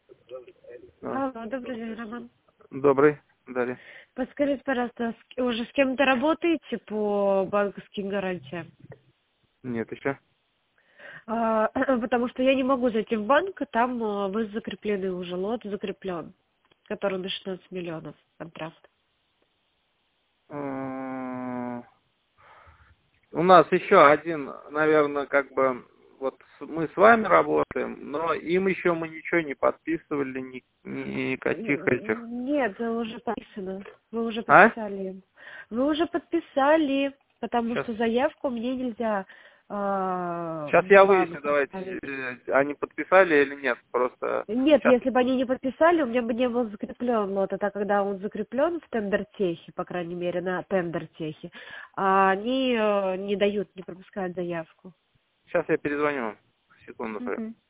А, Алло, добрый день, Роман. добрый, Дарья. Подскажите, пожалуйста, уже с кем-то работаете по банковским гарантиям? Нет, еще. Потому что я не могу зайти в банк, там вы закреплены уже, лот закреплен, который на 16 миллионов контракт. У нас еще один, наверное, как бы, вот мы с вами работаем, но им еще мы ничего не подписывали, никаких этих. Нет, уже подписано. Вы уже А? подписали им. Вы уже подписали, потому Сейчас. что заявку мне нельзя Сейчас в я выясню, банк давайте, оставить. они подписали или нет, просто Нет, сейчас. если бы они не подписали, у меня бы не был закреплен лот. Это когда он закреплен в тендертехе, по крайней мере, на тендертехе, а они не дают, не пропускают заявку. Сейчас я перезвоню вам. Секунду. Мгм.